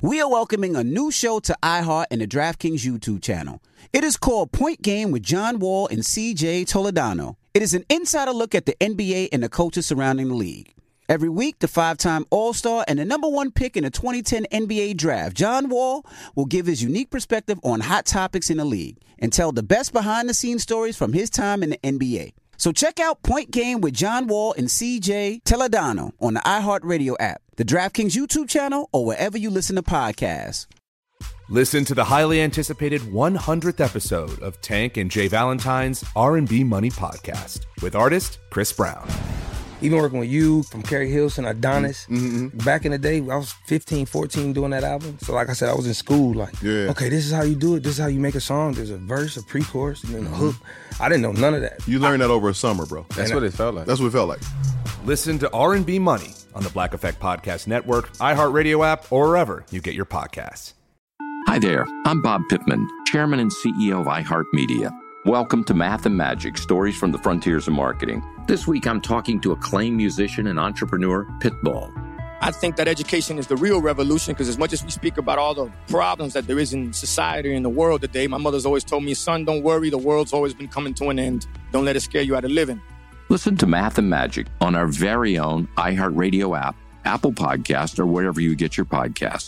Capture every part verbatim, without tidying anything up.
We are welcoming a new show to iHeart and the DraftKings YouTube channel. It is called Point Game with John Wall and C J Toledano. It is an insider look at the N B A and the coaches surrounding the league. Every week, the five-time All-Star and the number one pick in the twenty ten N B A Draft, John Wall, will give his unique perspective on hot topics in the league and tell the best behind-the-scenes stories from his time in the N B A. So check out Point Game with John Wall and C J Toledano on the iHeartRadio app, the DraftKings YouTube channel, or wherever you listen to podcasts. Listen to the highly anticipated one hundredth episode of Tank and Jay Valentine's R and B Money Podcast with artist Chris Brown. Even working with you, from Carrie Hilson, Adonis, Mm-hmm. back in the day, I was fifteen, fourteen doing that album. So like I said, I was in school like, Yeah. okay, this is how you do it. This is how you make a song. There's a verse, a pre-chorus, and then a hook. I didn't know none of that. You learned that over a summer, bro. That's And what I- it felt like. That's what it felt like. Listen to R and B Money on the Black Effect Podcast Network, iHeartRadio app, or wherever you get your podcasts. Hi there, I'm Bob Pittman, Chairman and C E O of iHeartMedia. Welcome to Math and Magic, Stories from the Frontiers of Marketing. This week I'm talking to acclaimed musician and entrepreneur, Pitbull. I think that education is the real revolution, because as much as we speak about all the problems that there is in society and the world today, my mother's always told me, son, don't worry, the world's always been coming to an end. Don't let it scare you out of living. Listen to Math and Magic on our very own iHeartRadio app, Apple Podcast, or wherever you get your podcasts.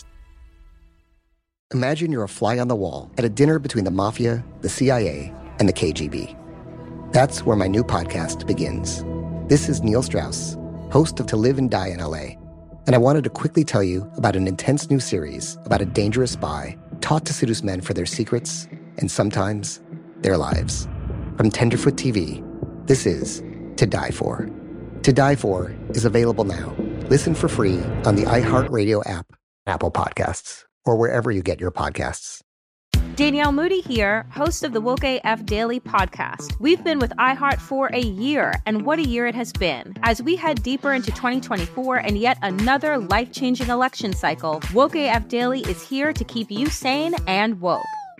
Imagine you're a fly on the wall at a dinner between the mafia, the C I A, and the K G B. That's where my new podcast begins. This is Neil Strauss, host of To Live and Die in L A, and I wanted to quickly tell you about an intense new series about a dangerous spy taught to seduce men for their secrets and sometimes their lives. From Tenderfoot T V, this is To Die For. To Die For is available now. Listen for free on the iHeartRadio app, Apple Podcasts, or wherever you get your podcasts. Danielle Moody here, host of the Woke A F Daily podcast. We've been with iHeart for a year, and what a year it has been. As we head deeper into twenty twenty-four and yet another life-changing election cycle, Woke A F Daily is here to keep you sane and woke.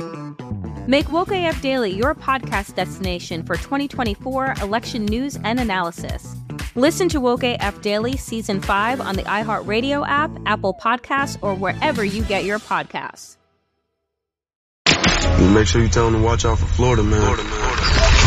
Make Woke A F Daily your podcast destination for twenty twenty-four election news and analysis. Listen to Woke A F Daily Season five on the iHeartRadio app, Apple Podcasts, or wherever you get your podcasts. Make sure you tell them to watch out for Florida, man. Florida, man.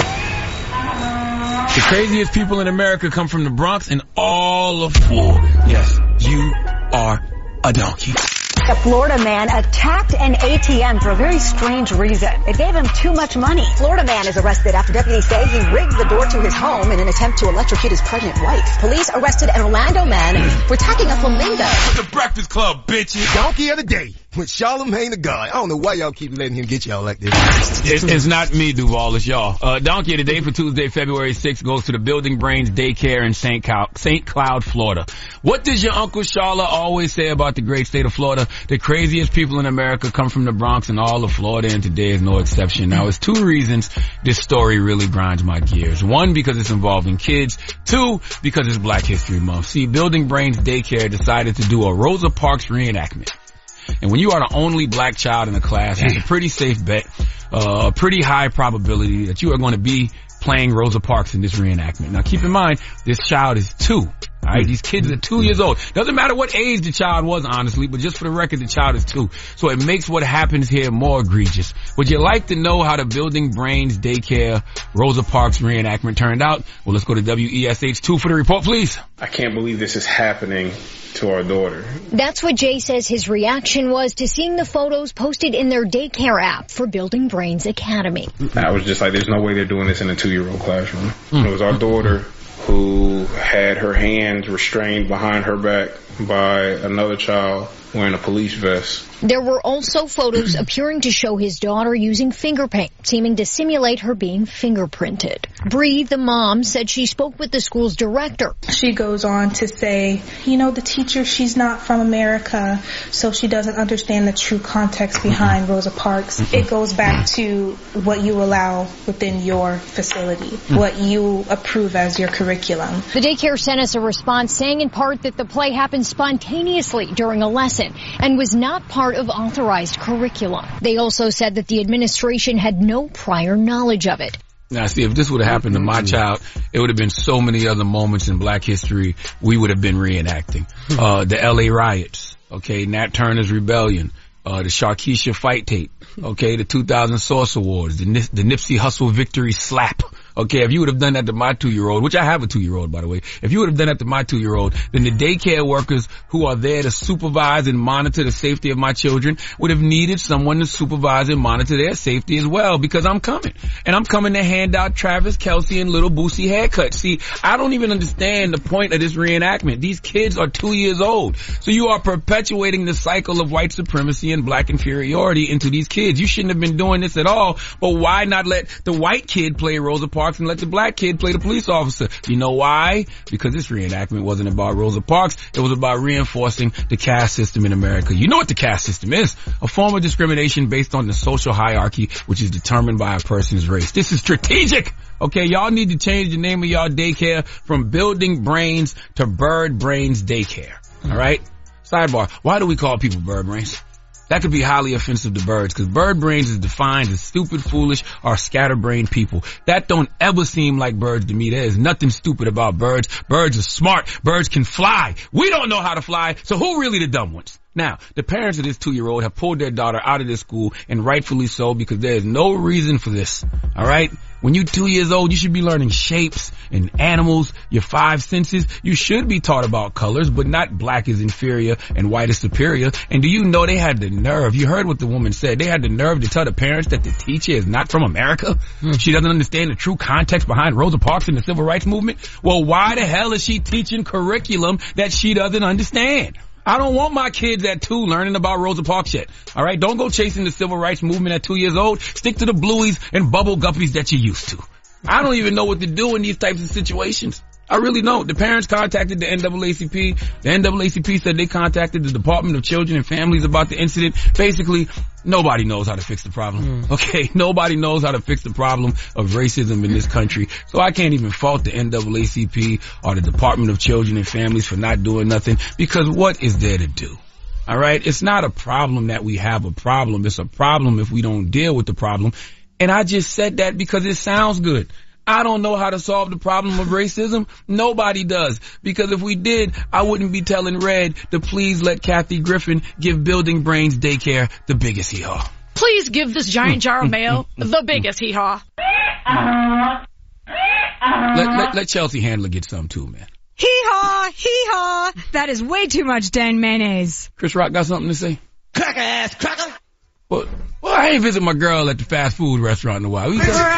The craziest people in America come from the Bronx and all of Florida. Yes, you are a donkey. A Florida man attacked an A T M for a very strange reason. It gave him too much money. Florida man is arrested after deputies say he rigged the door to his home in an attempt to electrocute his pregnant wife. Police arrested an Orlando man for attacking a flamingo. The Breakfast Club, bitches. Donkey of the day with Charlamagne the God. I don't know why y'all keep letting him get y'all like this. It's, it's not me, Duval, it's y'all. Uh, Donkey of the Day for Tuesday, February sixth goes to the Building Brains Daycare in Saint Cloud, Saint Cloud, Florida. What does your Uncle Charla always say about the great state of Florida? The craziest people in America come from the Bronx and all of Florida, and today is no exception. Now, it's two reasons this story really grinds my gears. One, because it's involving kids. Two, because it's Black History Month. See, Building Brains Daycare decided to do a Rosa Parks reenactment. And when you are the only black child in the class, it's a pretty safe bet, uh, a pretty high probability that you are going to be playing Rosa Parks in this reenactment. Now, keep in mind, this child is two. All right, these kids are two years old. Doesn't matter what age the child was, honestly, but just for the record, the child is two. So it makes what happens here more egregious. Would you like to know how the Building Brains Daycare Rosa Parks reenactment turned out? Well, let's go to W E S H two for the report, please. I can't believe this is happening to our daughter. That's what Jay says his reaction was to seeing the photos posted in their daycare app for Building Brains Academy. I was just like, there's no way they're doing this in a two-year-old classroom. Mm. It was our daughter who had her hands restrained behind her back by another child wearing a police vest. There were also photos appearing to show his daughter using finger paint, seeming to simulate her being fingerprinted. Bree, the mom, said she spoke with the school's director. She goes on to say, you know, the teacher, she's not from America, so she doesn't understand the true context behind mm-hmm. Rosa Parks. Mm-hmm. It goes back to what you allow within your facility, mm-hmm. what you approve as your curriculum. The daycare sent us a response saying in part that the play happened spontaneously during a lesson and was not part of authorized curriculum. They also said that the administration had no prior knowledge of it. Now, see, if this would have happened to my child, it would have been so many other moments in Black history we would have been reenacting. Uh, the L A riots, Okay, Nat Turner's Rebellion. Uh, the Sharkeisha fight tape. Okay, the two thousand Source Awards. The, Nip- the Nipsey Hussle victory slap. Okay, if you would have done that to my two-year-old, which I have a two-year-old, by the way, if you would have done that to my two-year-old, then the daycare workers who are there to supervise and monitor the safety of my children would have needed someone to supervise and monitor their safety as well, because I'm coming. And I'm coming to hand out Travis Kelce and Little Boosie haircuts. See, I don't even understand the point of this reenactment. These kids are two years old. So you are perpetuating the cycle of white supremacy and black inferiority into these kids. You shouldn't have been doing this at all, but why not let the white kid play Rosa Parks and let the black kid play the police officer? You know why? Because this reenactment wasn't about Rosa Parks. It was about reinforcing the caste system in America. You know what the caste system is? A form of discrimination based on the social hierarchy, which is determined by a person's race. This is strategic. Okay, y'all need to change the name of y'all daycare from Building Brains to Bird Brains Daycare. All right? Sidebar. Why do we call people bird brains? That could be highly offensive to birds, because bird brains is defined as stupid, foolish, or scatterbrained people. That don't ever seem like birds to me. There is nothing stupid about birds. Birds are smart. Birds can fly. We don't know how to fly, so who really the dumb ones? Now, the parents of this two-year-old have pulled their daughter out of this school, and rightfully so, because there is no reason for this. All right? When you're two years old, you should be learning shapes and animals, your five senses. You should be taught about colors, but not black is inferior and white is superior. And do you know they had the nerve? You heard what the woman said. They had the nerve to tell the parents that the teacher is not from America. Hmm. She doesn't understand the true context behind Rosa Parks and the civil rights movement. Well, why the hell is she teaching curriculum that she doesn't understand? I don't want my kids at two learning about Rosa Parks yet. All right? Don't go chasing the civil rights movement at two years old. Stick to the blueies and bubble guppies that you used to. I don't even know what to do in these types of situations. I really don't. The parents contacted the N double A C P. The N double A C P said they contacted the Department of Children and Families about the incident. Basically, nobody knows how to fix the problem. Mm. Okay? Nobody knows how to fix the problem of racism in this country. So I can't even fault the N double A C P or the Department of Children and Families for not doing nothing, because what is there to do? All right? It's not a problem that we have a problem. It's a problem if we don't deal with the problem. And I just said that because it sounds good. I don't know how to solve the problem of racism. Nobody does. Because if we did, I wouldn't be telling Red to please let Kathy Griffin give Building Brains Daycare the biggest hee-haw. Please give this giant jar of mail the biggest hee-haw. Let, let, let Chelsea Handler get some too, man. Hee-haw, hee-haw. That is way too much Dan mayonnaise. Chris Rock got something to say? Cracker ass cracker. Well, well, I ain't visit my girl at the fast food restaurant in a while.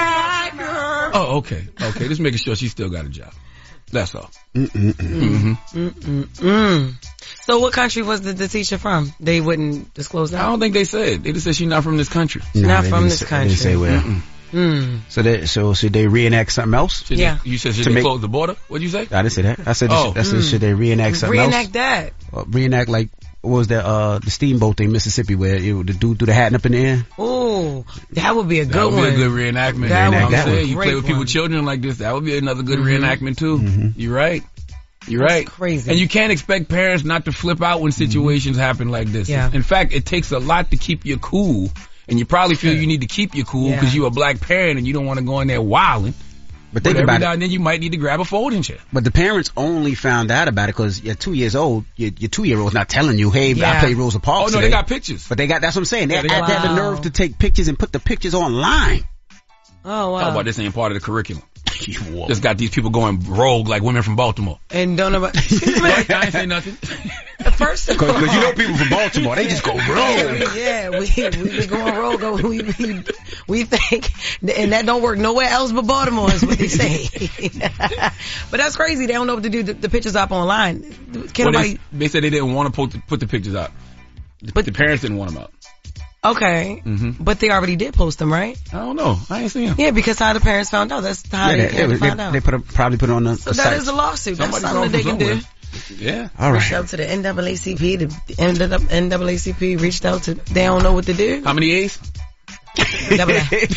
Oh, okay. Okay, just making sure she still got a job. That's all. Mm-mm-mm. Mm-hmm. Mm-mm-mm. So what country was the, the teacher from? They wouldn't disclose that? I don't think they said. They just said she's not from this country. She's nah, not from this say, country. They say where. Mm. So they, so should they reenact something else? Should yeah. They, you said should to they make, close the border? What'd you say? I didn't say that. I said, oh. I said mm. should they reenact something reenact else? Reenact that. Uh, reenact like, what was that, uh, the steamboat thing, Mississippi, where it, the dude threw the hat up in the air? Oh, that would be a good that would one. Be a good reenactment. That reenact would that be a You great play with one. people's children like this, that would be another good mm-hmm. reenactment too. Mm-hmm. You're right. You're That's right. crazy. And you can't expect parents not to flip out when situations mm-hmm. happen like this. Yeah. In fact, it takes a lot to keep you cool. And you probably feel you need to keep you cool because yeah. you're a black parent and you don't want to go in there wilding. But think but every about now it. And then you might need to grab a folding chair. But the parents only found out about it because you're two years old. Your, your two-year-old's not telling you, hey, yeah. I played Rosa Parks Oh, no, today. they got pictures. But they got, that's what I'm saying. They, yeah, they, got, they have the nerve to take pictures and put the pictures online. Oh, wow. How about this ain't part of the curriculum? Just got these people going rogue like women from Baltimore. And don't know about... I ain't say nothing. First of all... Because you know people from Baltimore, they just go rogue. Yeah, we we be going rogue. We, we, we think... And that don't work nowhere else but Baltimore is what they say. But that's crazy. They don't know what to do. The, the pictures up online. Can well, nobody... they, they said they didn't want to put the, put the pictures out. The, but the parents didn't want them out. Okay, mm-hmm. But they already did post them, right? I don't know. I ain't seen them. Yeah, because how the parents found out. That's how yeah, they, they, they, they found out. They put a, probably put it on the, so the that site. is a lawsuit. Somebody That's something that they can somewhere. do. Yeah. All right. Reached out to the N double A C P. The N double A C P reached out to. They don't know what to do. How many A's? Double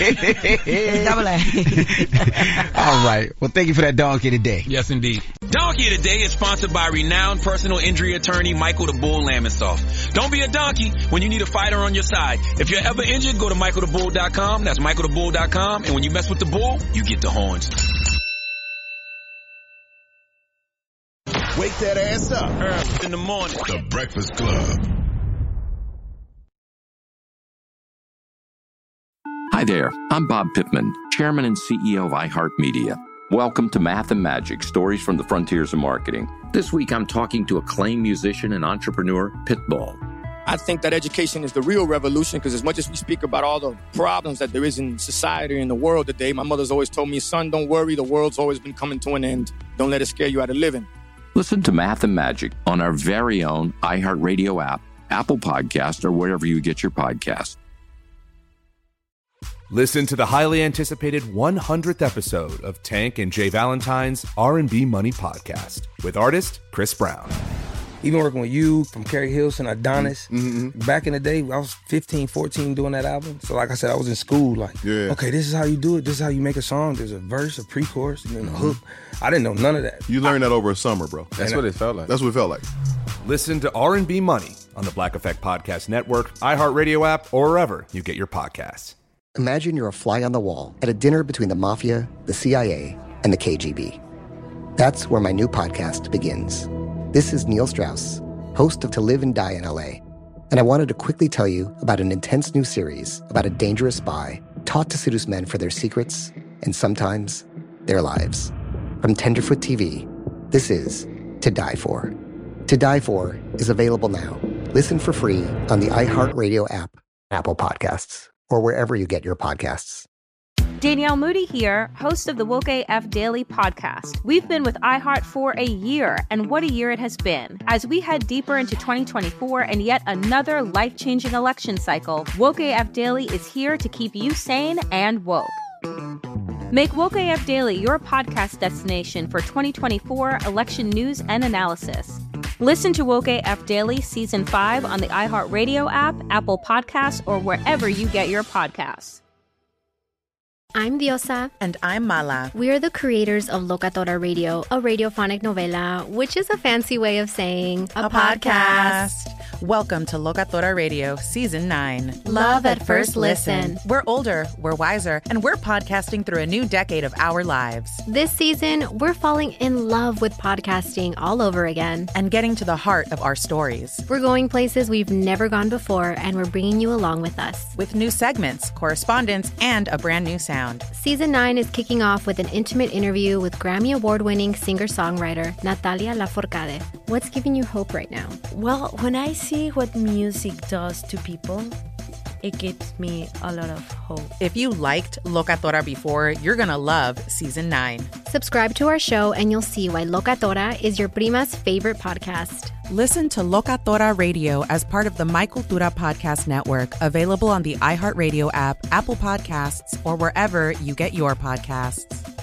A. Double A. All right. Well, thank you for that donkey today. Yes, indeed. Donkey Today is sponsored by renowned personal injury attorney Michael the Bull Lamonsoff. Don't be a donkey when you need a fighter on your side. If you're ever injured, go to michael the bull dot com. That's michael the bull dot com. And when you mess with the bull, you get the horns. Wake that ass up. Early in the morning. The Breakfast Club. Hi there, I'm Bob Pittman, Chairman and C E O of iHeartMedia. Welcome to Math and Magic, Stories from the Frontiers of Marketing. This week I'm talking to acclaimed musician and entrepreneur, Pitbull. I think that education is the real revolution because as much as we speak about all the problems that there is in society and the world today, my mother's always told me, son, don't worry, the world's always been coming to an end. Don't let it scare you out of living. Listen to Math and Magic on our very own iHeartRadio app, Apple Podcast, or wherever you get your podcasts. Listen to the highly anticipated one hundredth episode of Tank and Jay Valentine's R and B Money Podcast with artist Chris Brown. Even working with you, from Carrie Hilson, Adonis. Mm-hmm. Back in the day, I was fifteen, fourteen doing that album. So like I said, I was in school like, yeah. okay, this is how you do it. This is how you make a song. There's a verse, a pre-chorus, and then a hook. I didn't know none of that. You learned I, that over a summer, bro. That's what I, it felt like. That's what it felt like. Listen to R and B Money on the Black Effect Podcast Network, iHeartRadio app, or wherever you get your podcasts. Imagine you're a fly on the wall at a dinner between the Mafia, the C I A, and the K G B. That's where my new podcast begins. This is Neil Strauss, host of To Live and Die in L A, and I wanted to quickly tell you about an intense new series about a dangerous spy taught to seduce men for their secrets and sometimes their lives. From Tenderfoot T V, this is To Die For. To Die For is available now. Listen for free on the iHeartRadio app, Apple Podcasts, or wherever you get your podcasts. Danielle Moody here, host of the Woke A F Daily podcast. We've been with iHeart for a year, and what a year it has been. As we head deeper into twenty twenty-four and yet another life-changing election cycle, Woke A F Daily is here to keep you sane and woke. Make Woke A F Daily your podcast destination for twenty twenty-four election news and analysis. Listen to Woke A F Daily Season five on the iHeartRadio app, Apple Podcasts, or wherever you get your podcasts. I'm Diosa. And I'm Mala. We are the creators of Locatora Radio, a radiophonic novela, which is a fancy way of saying a, a podcast. podcast. Welcome to Locatora Radio, Season nine. Love at first listen. We're older, we're wiser, and we're podcasting through a new decade of our lives. This season, we're falling in love with podcasting all over again. And getting to the heart of our stories. We're going places we've never gone before, and we're bringing you along with us. With new segments, correspondence, and a brand new sound. Season nine is kicking off with an intimate interview with Grammy Award-winning singer-songwriter Natalia Lafourcade. What's giving you hope right now? Well, when I see what music does to people, it gives me a lot of hope. If you liked Locatora before, you're going to love Season nine. Subscribe to our show and you'll see why Locatora is your prima's favorite podcast. Listen to Locatora Radio as part of the My Cultura Podcast Network, available on the iHeartRadio app, Apple Podcasts, or wherever you get your podcasts.